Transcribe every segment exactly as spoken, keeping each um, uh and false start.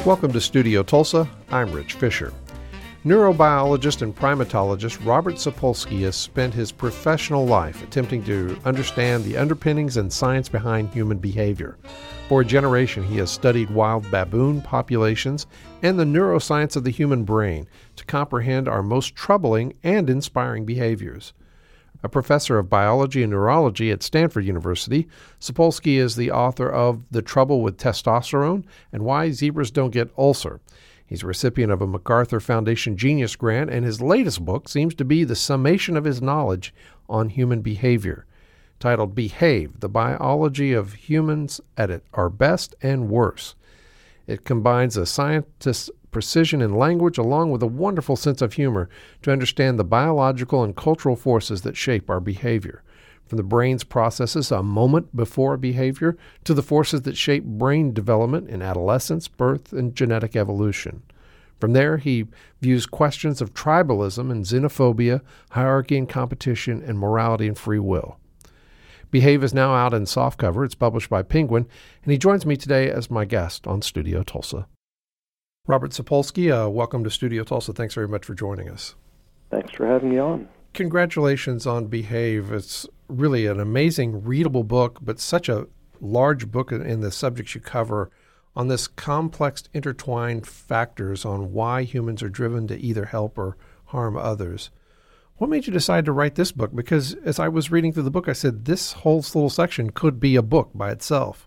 Welcome to Studio Tulsa. I'm Rich Fisher. Neurobiologist and primatologist Robert Sapolsky has spent his professional life attempting to understand the underpinnings and science behind human behavior. For a generation, he has studied wild baboon populations and the neuroscience of the human brain to comprehend our most troubling and inspiring behaviors. A professor of biology and neurology at Stanford University, Sapolsky is the author of The Trouble with Testosterone and Why Zebras Don't Get Ulcer. He's a recipient of a MacArthur Foundation Genius Grant, and his latest book seems to be the summation of his knowledge on human behavior. Titled Behave, The Biology of Humans at Our Best and Worst. It combines a scientist's precision in language along with a wonderful sense of humor to understand the biological and cultural forces that shape our behavior. From the brain's processes a moment before behavior to the forces that shape brain development in adolescence, birth, and genetic evolution. From there, he views questions of tribalism and xenophobia, hierarchy and competition, and morality and free will. Behave is now out in softcover. It's published by Penguin, and he joins me today as my guest on Studio Tulsa. Robert Sapolsky, uh, welcome to Studio Tulsa. Thanks very much for joining us. Thanks for having me on. Congratulations on Behave. It's really an amazing, readable book, but such a large book in the subjects you cover on this complex, intertwined factors on why humans are driven to either help or harm others. What made you decide to write this book? Because as I was reading through the book, I said, this whole little section could be a book by itself.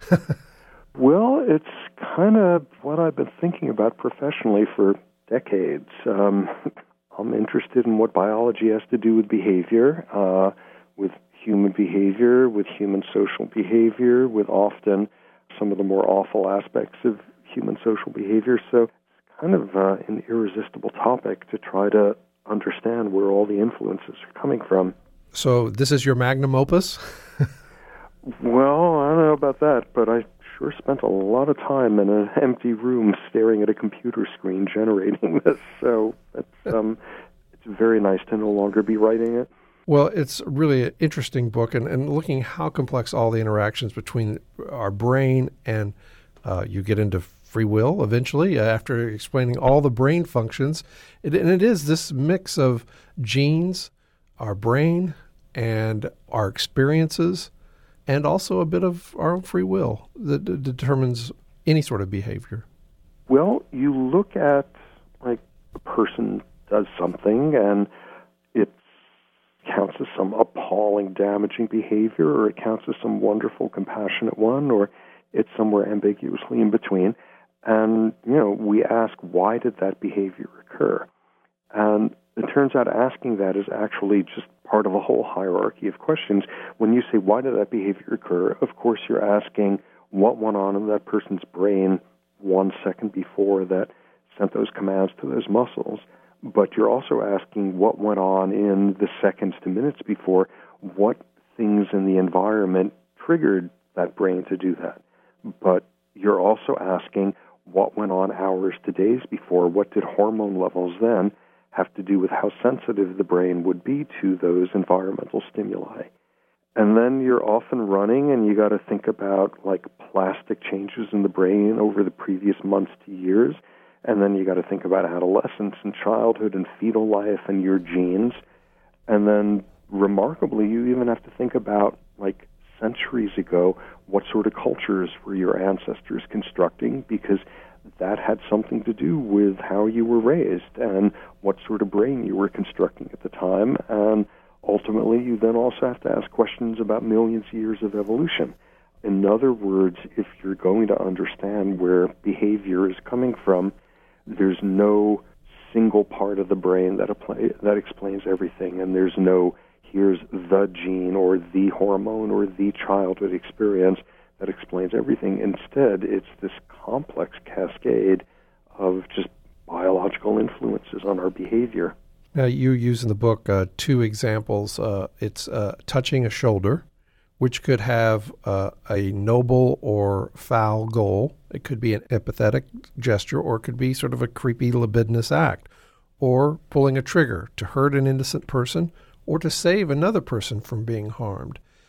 Well, it's kind of what I've been thinking about professionally for decades. Um, I'm interested in what biology has to do with behavior, uh, with human behavior, with human social behavior, with often some of the more awful aspects of human social behavior. So it's kind of uh, an irresistible topic to try to understand where all the influences are coming from. So this is your magnum opus? Well, I don't know about that, but I sure spent a lot of time in an empty room staring at a computer screen generating this. So it's, um, it's very nice to no longer be writing it. Well, it's really an interesting book, and, and looking how complex all the interactions between our brain and uh, you get into free will eventually after explaining all the brain functions. It, and it is this mix of genes, our brain, and our experiences, and also a bit of our own free will that d- determines any sort of behavior. Well, you look at, like, a person does something, and it counts as some appalling, damaging behavior, or it counts as some wonderful, compassionate one, or it's somewhere ambiguously in between. And, you know, we ask, why did that behavior occur? And it turns out asking that is actually just part of a whole hierarchy of questions. When you say, why did that behavior occur? Of course, you're asking what went on in that person's brain one second before that sent those commands to those muscles. But you're also asking what went on in the seconds to minutes before, what things in the environment triggered that brain to do that. But you're also asking what went on hours to days before, what did hormone levels then have to do with how sensitive the brain would be to those environmental stimuli. And then you're often running and you got to think about like plastic changes in the brain over the previous months to years. And then you got to think about adolescence and childhood and fetal life and your genes. And then remarkably, you even have to think about like centuries ago, what sort of cultures were your ancestors constructing, because that had something to do with how you were raised and what sort of brain you were constructing at the time. And ultimately, you then also have to ask questions about millions of years of evolution. In other words, if you're going to understand where behavior is coming from, there's no single part of the brain that apply, that explains everything, and there's no here's the gene or the hormone or the childhood experience that explains everything. Instead, it's this complex cascade of just biological influences on our behavior. Now, you use in the book uh, two examples. Uh, it's uh, touching a shoulder, which could have uh, a noble or foul goal. It could be an empathetic gesture, or it could be sort of a creepy, libidinous act, or pulling a trigger to hurt an innocent person or to save another person from being harmed.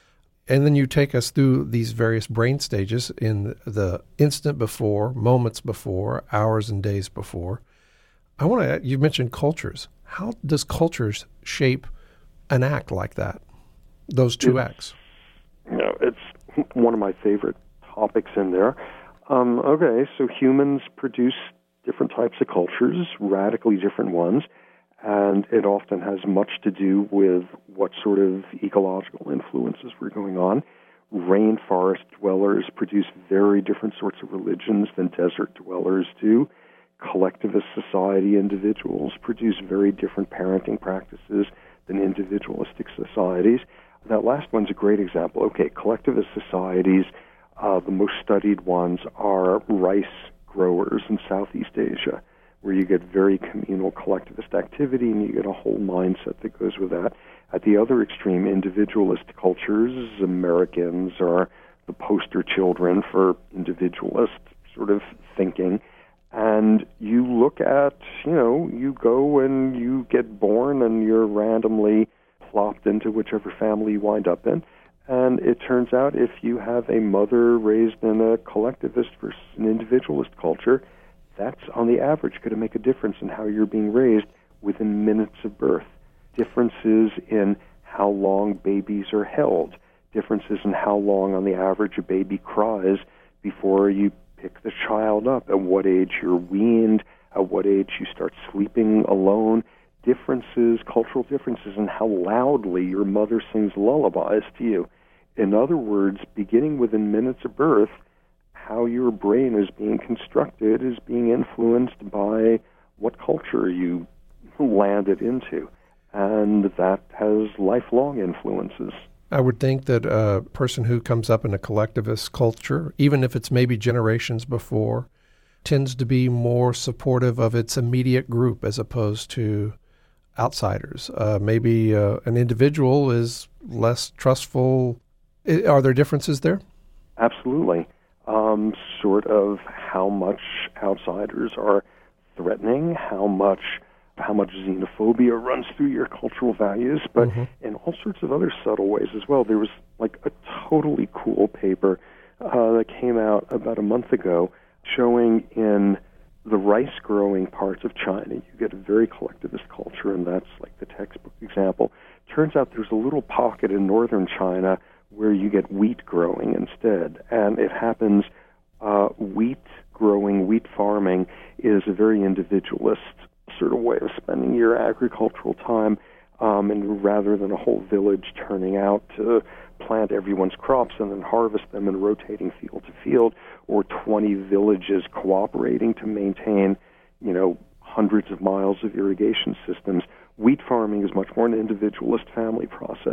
And then you take us through these various brain stages in the instant before, moments before, hours and days before. I want to, you mentioned cultures. How does cultures shape an act like that, those two it's, acts? You know, it's one of my favorite topics in there. Um, okay, so humans produce different types of cultures, radically different ones, and it often has much to do with what sort of ecological influences were going on. Rainforest dwellers produce very different sorts of religions than desert dwellers do. Collectivist society individuals produce very different parenting practices than individualistic societies. That last one's a great example. Okay, collectivist societies, uh, the most studied ones are rice growers in Southeast Asia, where you get very communal collectivist activity and you get a whole mindset that goes with that. At the other extreme, individualist cultures, Americans are the poster children for individualist sort of thinking. And you look at, you know, you go and you get born and you're randomly plopped into whichever family you wind up in. And it turns out if you have a mother raised in a collectivist versus an individualist culture, that's on the average going to make a difference in how you're being raised within minutes of birth. Differences in how long babies are held. Differences in how long on the average a baby cries before you pick the child up, at what age you're weaned, at what age you start sleeping alone. Differences, cultural differences in how loudly your mother sings lullabies to you. In other words, beginning within minutes of birth, how your brain is being constructed is being influenced by what culture you landed into. And that has lifelong influences. I would think that a person who comes up in a collectivist culture, even if it's maybe generations before, tends to be more supportive of its immediate group as opposed to outsiders. Uh, maybe uh, an individual is less trustful. I, are there differences there? Absolutely. Um, sort of how much outsiders are threatening, how much how much xenophobia runs through your cultural values, but mm-hmm. in all sorts of other subtle ways as well. There was like a totally cool paper uh, that came out about a month ago showing in the rice-growing parts of China, you get a very collectivist culture, and that's like the textbook example. Turns out there's a little pocket in northern China where you get wheat growing instead, and it happens, uh, wheat growing, wheat farming is a very individualist sort of way of spending your agricultural time, um, and rather than a whole village turning out to plant everyone's crops and then harvest them and rotating field to field, or twenty villages cooperating to maintain, you know, hundreds of miles of irrigation systems, wheat farming is much more an individualist family process.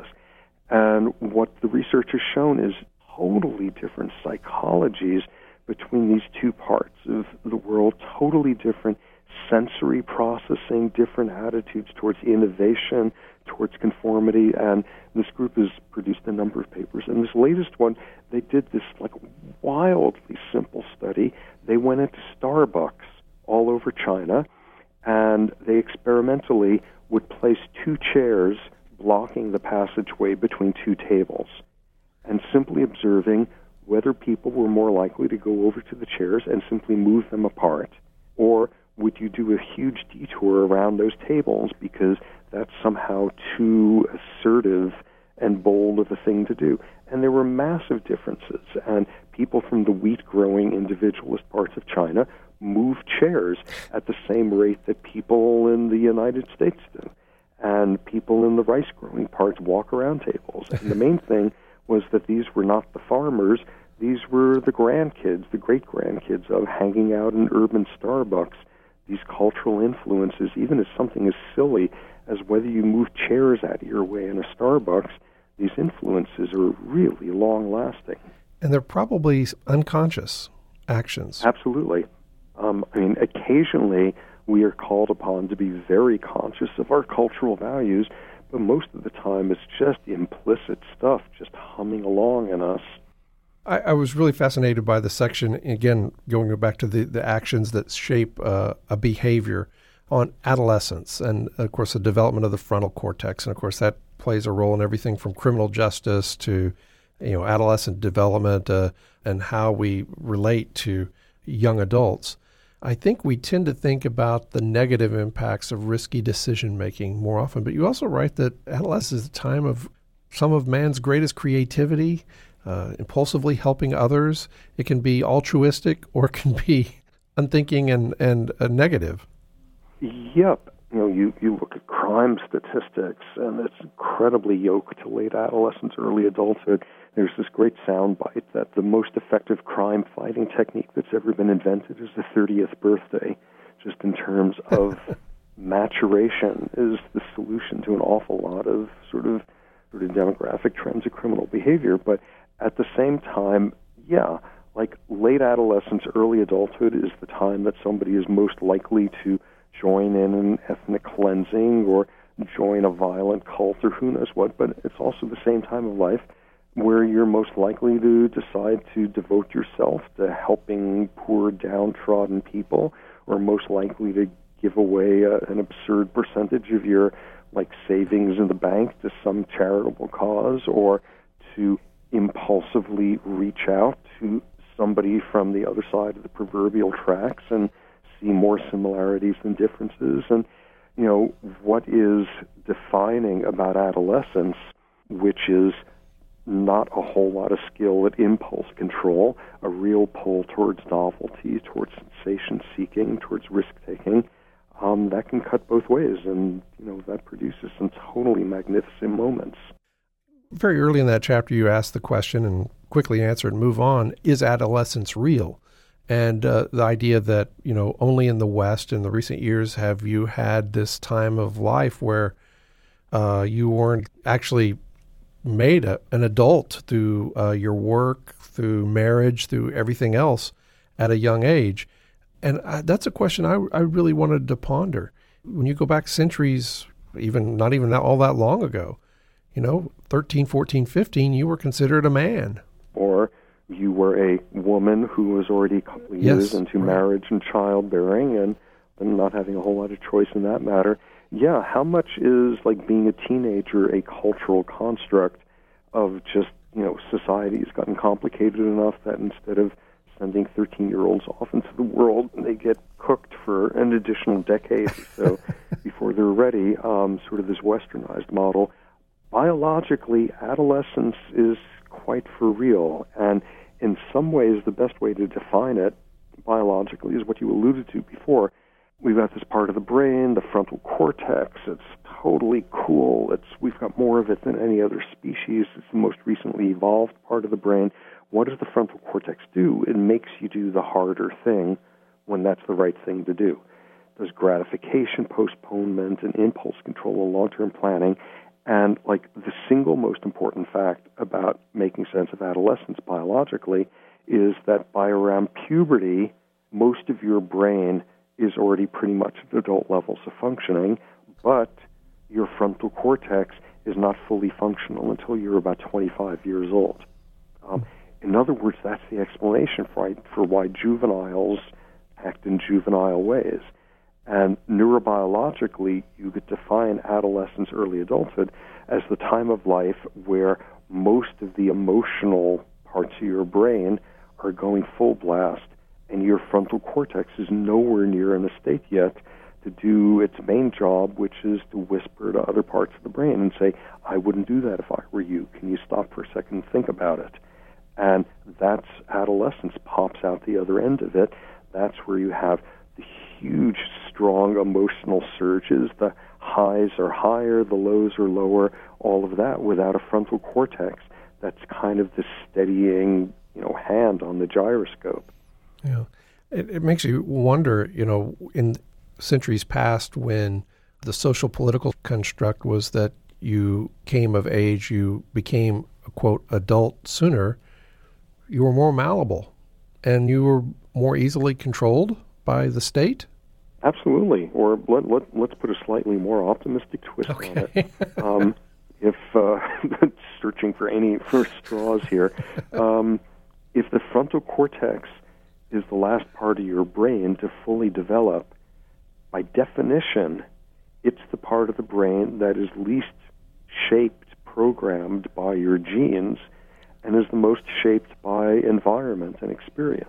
And what the research has shown is totally different psychologies between these two parts of the world, totally different sensory processing, different attitudes towards innovation, towards conformity, and this group has produced a number of papers. And this latest one, they did this like wildly simple study. They went into Starbucks all over China, and they experimentally would place two chairs blocking the passageway between two tables, and simply observing whether people were more likely to go over to the chairs and simply move them apart, or would you do a huge detour around those tables because that's somehow too assertive and bold of a thing to do. And there were massive differences, and people from the wheat-growing individualist parts of China move chairs at the same rate that people in the United States do. And people in the rice-growing parts walk around tables. And the main thing was that these were not the farmers, these were the grandkids, the great-grandkids of hanging out in urban Starbucks. These cultural influences, even as something as silly as whether you move chairs out of your way in a Starbucks, these influences are really long-lasting. And they're probably unconscious actions. Absolutely. Um, I mean, occasionally we are called upon to be very conscious of our cultural values, but most of the time it's just implicit stuff just humming along in us. I, I was really fascinated by the section, again, going back to the, the actions that shape uh, a behavior on adolescence and, of course, the development of the frontal cortex. And, of course, that plays a role in everything from criminal justice to you know, adolescent development uh, and how we relate to young adults, I think we tend to think about the negative impacts of risky decision-making more often. But you also write that adolescence is the time of some of man's greatest creativity, uh, impulsively helping others. It can be altruistic or it can be unthinking and, and uh, negative. Yep. You know, you, you look at crime statistics, and it's incredibly yoked to late adolescence, early adulthood. There's this great soundbite that the most effective crime-fighting technique that's ever been invented is the thirtieth birthday, just in terms of maturation is the solution to an awful lot of sort of sort of demographic trends of criminal behavior. But at the same time, yeah, like late adolescence, early adulthood is the time that somebody is most likely to join in an ethnic cleansing or join a violent cult or who knows what, but it's also the same time of life where you're most likely to decide to devote yourself to helping poor, downtrodden people, or most likely to give away a, an absurd percentage of your like savings in the bank to some charitable cause, or to impulsively reach out to somebody from the other side of the proverbial tracks and see more similarities than differences. And, you know, what is defining about adolescence, which is not a whole lot of skill at impulse control, a real pull towards novelty, towards sensation-seeking, towards risk-taking, um, that can cut both ways, and, you know, that produces some totally magnificent moments. Very early in that chapter, you asked the question and quickly answered and move on, is adolescence real? And uh, the idea that, you know, only in the West in the recent years have you had this time of life where uh, you weren't actually made a, an adult through uh, your work, through marriage, through everything else at a young age. And I, that's a question I, I really wanted to ponder. When you go back centuries, even not even that, all that long ago, you know, thirteen, fourteen, fifteen, you were considered a man. Or you were a woman who was already a couple of years yes, into right. marriage and childbearing and, and not having a whole lot of choice in that matter. Yeah, how much is, like, being a teenager a cultural construct of just, you know, society has gotten complicated enough that instead of sending thirteen-year-olds off into the world, they get cooked for an additional decade or so before they're ready, um, sort of this westernized model. Biologically, adolescence is quite for real, and in some ways the best way to define it biologically is what you alluded to before. We've got this part of the brain, the frontal cortex. It's totally cool. It's we've got more of it than any other species. It's the most recently evolved part of the brain. What does the frontal cortex do? It makes you do the harder thing when that's the right thing to do. There's gratification, postponement, and impulse control and long-term planning. And, like, the single most important fact about making sense of adolescence biologically is that by around puberty, most of your brain is already pretty much at adult levels of functioning, but your frontal cortex is not fully functional until you're about twenty-five years old. Um, in other words, that's the explanation for, for why juveniles act in juvenile ways. And neurobiologically, you could define adolescence, early adulthood, as the time of life where most of the emotional parts of your brain are going full blast, and your frontal cortex is nowhere near in a state yet to do its main job, which is to whisper to other parts of the brain and say, I wouldn't do that if I were you. Can you stop for a second and think about it? And that's adolescence pops out the other end of it. That's where you have the huge, strong emotional surges. The highs are higher, the lows are lower, all of that without a frontal cortex that's kind of the steadying, you know, hand on the gyroscope. Yeah. It, it makes you wonder, you know, in centuries past when the social political construct was that you came of age, you became a, quote, adult sooner, you were more malleable and you were more easily controlled by the state? Absolutely. Or let, let, let's put a slightly more optimistic twist okay. on it. Um, if uh, searching for any for straws here, um, if the frontal cortex is the last part of your brain to fully develop, by definition, it's the part of the brain that is least shaped, programmed by your genes, and is the most shaped by environment and experience.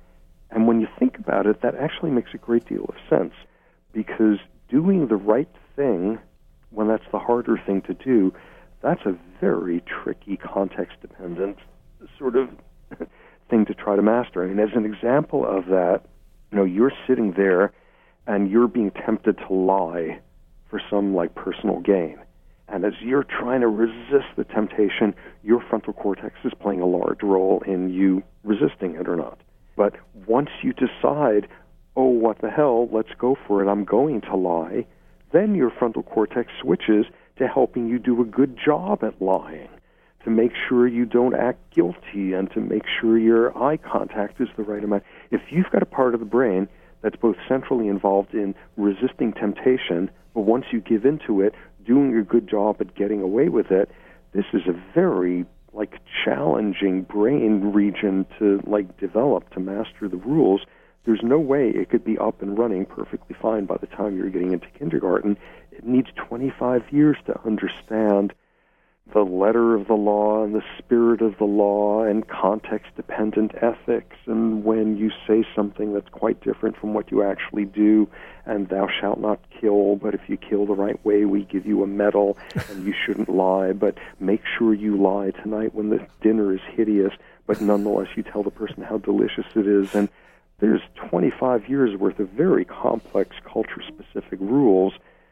And when you think about it, that actually makes a great deal of sense, because doing the right thing when that's the harder thing to do, that's a very tricky, context-dependent sort of thing to try to master. I mean, as an example of that, you know, you're sitting there and you're being tempted to lie for some, like, personal gain. And as you're trying to resist the temptation, your frontal cortex is playing a large role in you resisting it or not. But once you decide, oh, what the hell, let's go for it, I'm going to lie, then your frontal cortex switches to helping you do a good job at lying, to make sure you don't act guilty and to make sure your eye contact is the right amount. If you've got a part of the brain that's both centrally involved in resisting temptation, but once you give into it, doing a good job at getting away with it, this is a very, like, challenging brain region to, like, develop, to master the rules. There's no way it could be up and running perfectly fine by the time you're getting into kindergarten. It needs twenty-five years to understand the letter of the law and the spirit of the law and context-dependent ethics, and when you say something that's quite different from what you actually do, and thou shalt not kill, but if you kill the right way, we give you a medal, and you shouldn't lie, but make sure you lie tonight when the dinner is hideous, but nonetheless you tell the person how delicious it is. And there's twenty-five years worth of very complex culture-specific rules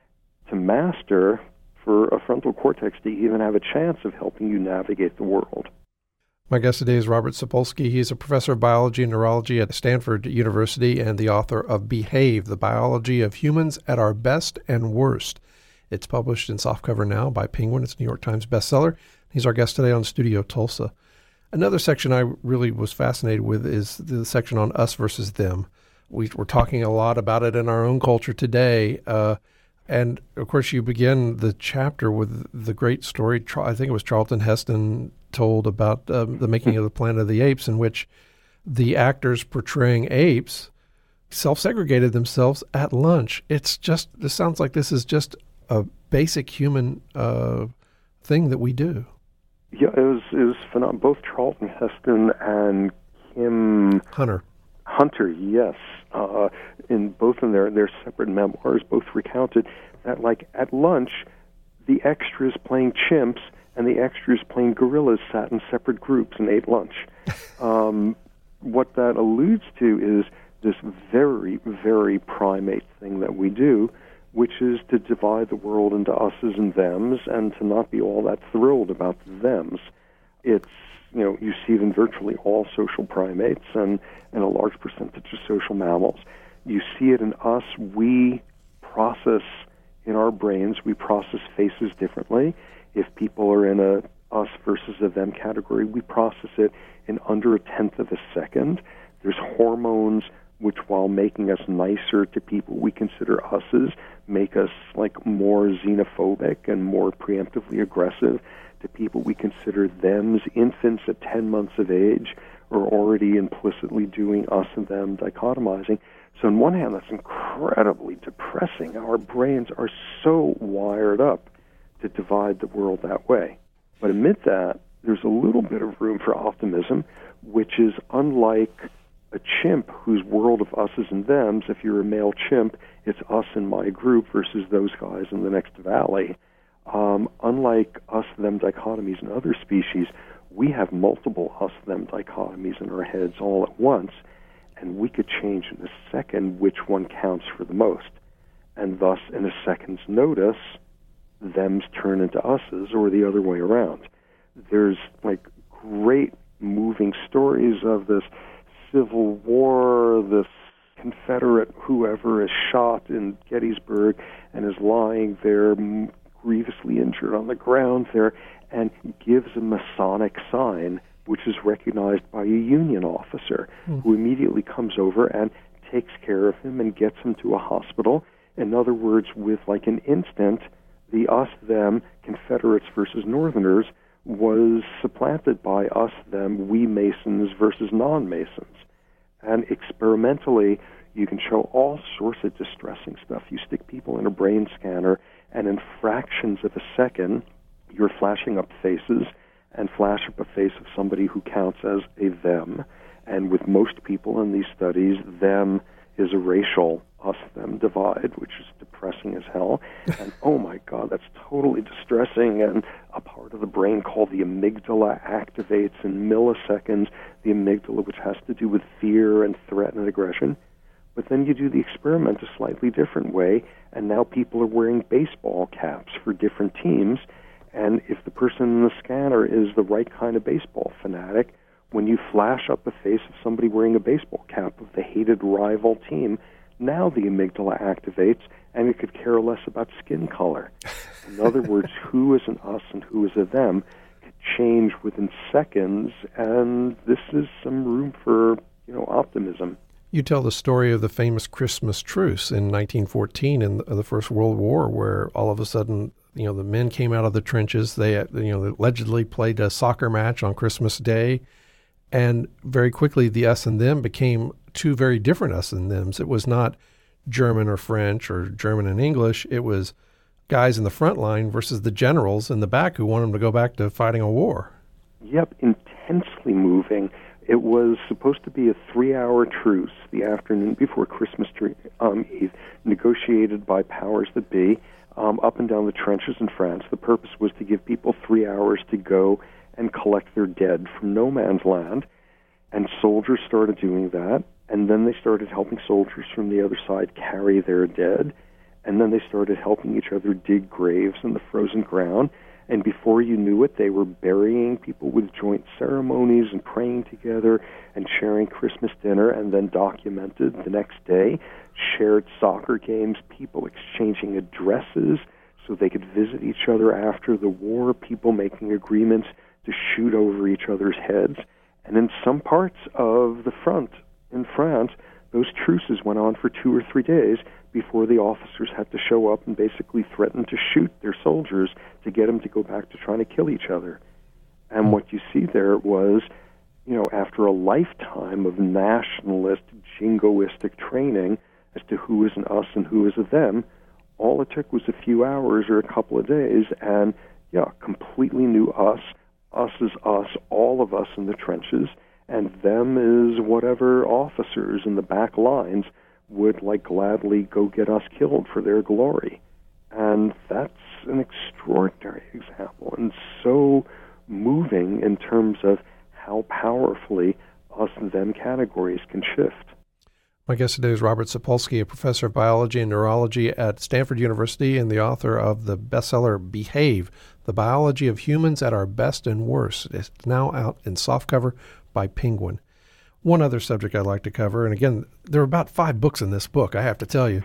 to master for a frontal cortex to even have a chance of helping you navigate the world. My guest today is Robert Sapolsky. He's a professor of biology and neurology at Stanford University and the author of Behave, The Biology of Humans at Our Best and Worst. It's published in softcover now by Penguin. It's a New York Times bestseller. He's our guest today on Studio Tulsa. Another section I really was fascinated with is the section on us versus them. We, we're talking a lot about it in our own culture today. Uh, And, of course, you begin the chapter with the great story, I think it was Charlton Heston told about um, the making of the Planet of the Apes, in which the actors portraying apes self-segregated themselves at lunch. It's just, this sounds like this is just a basic human uh, thing that we do. Yeah, it was, it was phenomenal. Both Charlton Heston and Kim Hunter. Hunter, yes. Uh, in both in their, their separate memoirs, both recounted that, like, at lunch, the extras playing chimps and the extras playing gorillas sat in separate groups and ate lunch. Um, what that alludes to is this very, very primate thing that we do, which is to divide the world into us's and them's and to not be all that thrilled about the them's. It's, you know, you see it in virtually all social primates and, and a large percentage of social mammals. You see it in us. We process, in our brains, we process faces differently. If people are in a us versus a them category, we process it in under a tenth of a second. There's hormones which, while making us nicer to people we consider us's, make us, like, more xenophobic and more preemptively aggressive to people we consider them's. Infants at ten months of age are already implicitly doing us and them dichotomizing. So on one hand, that's incredibly depressing. Our brains are so wired up to divide the world that way. But amid that, there's a little bit of room for optimism, which is unlike a chimp whose world of us's and them's. If you're a male chimp, it's us in my group versus those guys in the next valley. Um, unlike us-them dichotomies in other species, we have multiple us-them dichotomies in our heads all at once, and we could change in a second which one counts for the most. And thus, in a second's notice, thems turn into us's or the other way around. There's, like, great moving stories of this Civil War, this Confederate whoever is shot in Gettysburg and is lying there grievously injured on the ground there and gives a Masonic sign, which is recognized by a Union officer mm. who immediately comes over and takes care of him and gets him to a hospital. In other words, with, like, an instant, the us-them, Confederates versus Northerners, was supplanted by us-them, we Masons versus non-Masons. And experimentally, you can show all sorts of distressing stuff. You stick people in a brain scanner, and in fractions of a second, you're flashing up faces, and flash up a face of somebody who counts as a them. And with most people in these studies, them is a racial us-them divide, which is depressing as hell. And oh my God, that's totally distressing. And a part of the brain called the amygdala activates in milliseconds, the amygdala, which has to do with fear and threat and aggression. But then you do the experiment a slightly different way, and now people are wearing baseball caps for different teams. And if the person in the scanner is the right kind of baseball fanatic, when you flash up a face of somebody wearing a baseball cap of the hated rival team, now the amygdala activates, and it could care less about skin color. In other words, who is an us and who is a them could change within seconds, and this is some room for, you know, optimism. You tell the story of the famous Christmas truce in nineteen fourteen in the First World War, where all of a sudden, you know, the men came out of the trenches. They, you know, allegedly played a soccer match on Christmas Day, and very quickly the us and them became two very different us and thems. It was not German or French or German and English. It was guys in the front line versus the generals in the back who wanted them to go back to fighting a war. Yep, intensely moving. It was supposed to be a three-hour truce the afternoon before Christmas um, Eve, negotiated by powers that be um, up and down the trenches in France. The purpose was to give people three hours to go and collect their dead from no man's land. And soldiers started doing that, and then they started helping soldiers from the other side carry their dead, and then they started helping each other dig graves in the frozen ground. And before you knew it, they were burying people with joint ceremonies and praying together and sharing Christmas dinner, and then documented the next day, shared soccer games, people exchanging addresses so they could visit each other after the war, people making agreements to shoot over each other's heads. And in some parts of the front in France, those truces went on for two or three days before the officers had to show up and basically threaten to shoot their soldiers to get them to go back to trying to kill each other. And what you see there was, you know, after a lifetime of nationalist, jingoistic training as to who is an us and who is a them, all it took was a few hours or a couple of days, and, yeah, completely new us. Us is us, all of us in the trenches, and them is whatever officers in the back lines would, like, gladly go get us killed for their glory. And that's an extraordinary example, and so moving in terms of how powerfully us and them categories can shift. My guest today is Robert Sapolsky, a professor of biology and neurology at Stanford University and the author of the bestseller Behave, The Biology of Humans at Our Best and Worst. It's now out in softcover by Penguin. One other subject I'd like to cover, and again, there are about five books in this book, I have to tell you.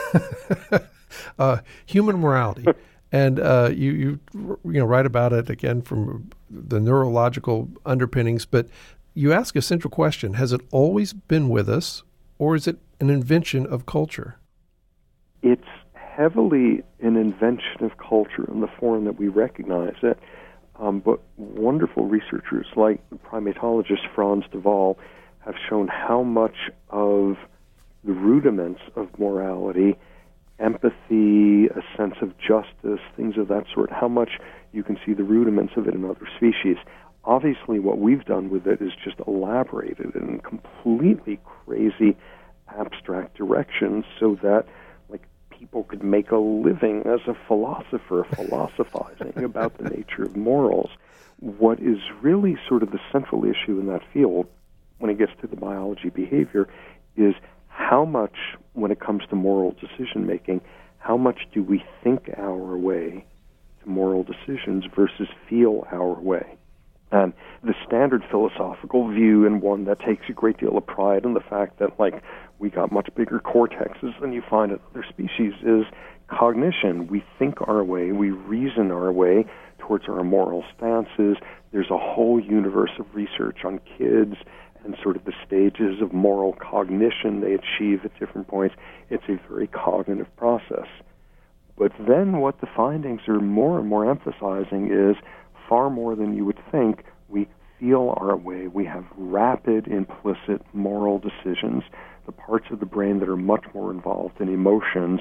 uh, human morality. And uh, you, you you know write about it, again, from the neurological underpinnings, but you ask a central question: has it always been with us, or is it an invention of culture? It's heavily an invention of culture in the form that we recognize it. Um, but wonderful researchers like the primatologist Frans de Waal have shown how much of the rudiments of morality, empathy, a sense of justice, things of that sort, how much you can see the rudiments of it in other species. Obviously, what we've done with it is just elaborated in completely crazy, abstract directions so that, like, people could make a living as a philosopher, philosophizing about the nature of morals. What is really sort of the central issue in that field, when it gets to the biology behavior, is how much, when it comes to moral decision-making, how much do we think our way to moral decisions versus feel our way? And the standard philosophical view, and one that takes a great deal of pride in the fact that, like, we got much bigger cortexes than you find in other species, is cognition. We think our way, we reason our way towards our moral stances. There's a whole universe of research on kids and sort of the stages of moral cognition they achieve at different points. It's a very cognitive process. But then what the findings are more and more emphasizing is, far more than you would think, we feel our way. We have rapid, implicit moral decisions, the parts of the brain that are much more involved in emotions,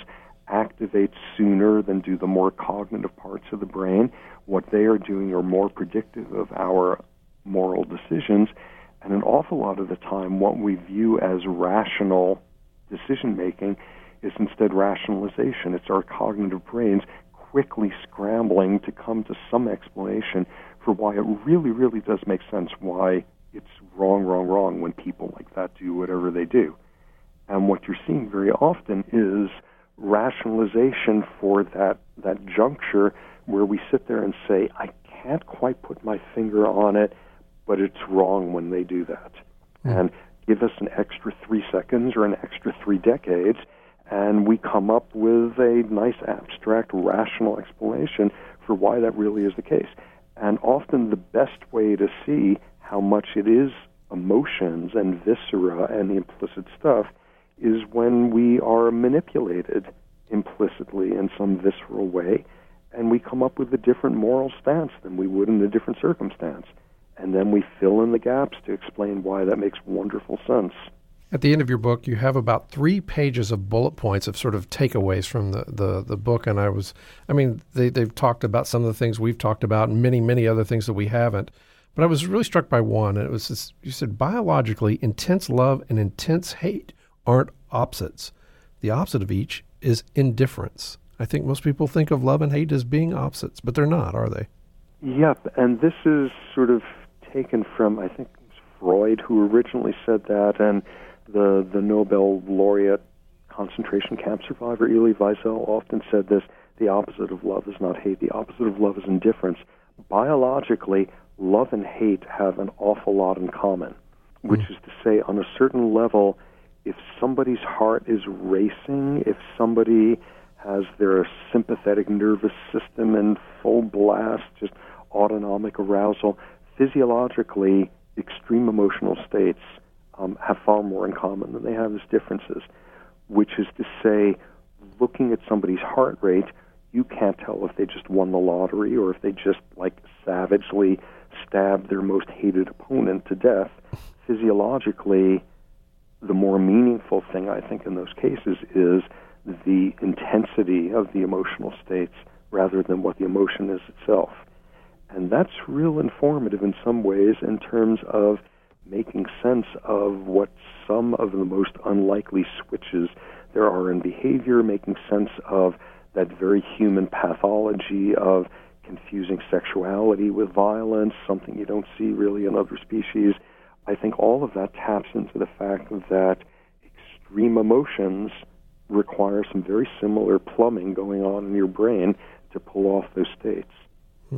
activate sooner than do the more cognitive parts of the brain. What they are doing are more predictive of our moral decisions. And an awful lot of the time, what we view as rational decision-making is instead rationalization. It's our cognitive brains quickly scrambling to come to some explanation for why it really, really does make sense why it's wrong, wrong, wrong when people like that do whatever they do. And what you're seeing very often is rationalization for that, that juncture where we sit there and say, I can't quite put my finger on it, but it's wrong when they do that. Mm. And give us an extra three seconds or an extra three decades, and we come up with a nice, abstract, rational explanation for why that really is the case. And often the best way to see how much it is emotions and viscera and the implicit stuff is when we are manipulated implicitly in some visceral way, and we come up with a different moral stance than we would in a different circumstance. And then we fill in the gaps to explain why that makes wonderful sense. At the end of your book, you have about three pages of bullet points of sort of takeaways from the, the, the book. And I was, I mean, they, they've talked about some of the things we've talked about and many, many other things that we haven't. But I was really struck by one, and it was this, you said, biologically, intense love and intense hate aren't opposites. The opposite of each is indifference. I think most people think of love and hate as being opposites, but they're not, are they? Yep, and this is sort of taken from, I think, Freud, who originally said that, and the, the Nobel laureate concentration camp survivor Elie Wiesel often said this: the opposite of love is not hate, the opposite of love is indifference. Biologically, love and hate have an awful lot in common, which mm. is to say, on a certain level, if somebody's heart is racing, if somebody has their sympathetic nervous system in full blast, just autonomic arousal, physiologically, extreme emotional states um, have far more in common than they have as differences, which is to say, looking at somebody's heart rate, you can't tell if they just won the lottery or if they just, like, savagely stabbed their most hated opponent to death. Physiologically, the more meaningful thing, I think, in those cases is the intensity of the emotional states rather than what the emotion is itself. And that's real informative in some ways in terms of making sense of what some of the most unlikely switches there are in behavior, making sense of that very human pathology of confusing sexuality with violence, something you don't see really in other species. I think all of that taps into the fact that extreme emotions require some very similar plumbing going on in your brain to pull off those states. Hmm.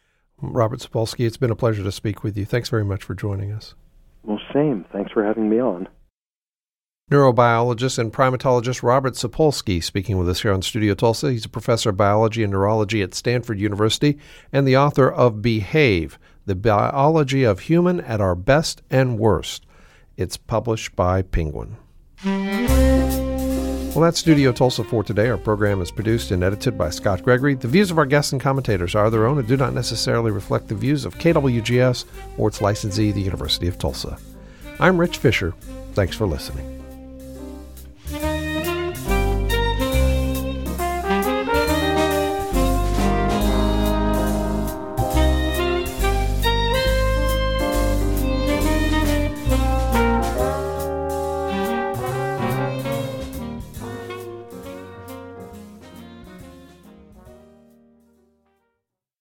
Robert Sapolsky, it's been a pleasure to speak with you. Thanks very much for joining us. Well, same. Thanks for having me on. Neurobiologist and primatologist Robert Sapolsky speaking with us here on Studio Tulsa. He's a professor of biology and neurology at Stanford University and the author of Behave, The Biology of Human at Our Best and Worst. It's published by Penguin. Well, that's Studio Tulsa for today. Our program is produced and edited by Scott Gregory. The views of our guests and commentators are their own and do not necessarily reflect the views of K W G S or its licensee, the University of Tulsa. I'm Rich Fisher. Thanks for listening.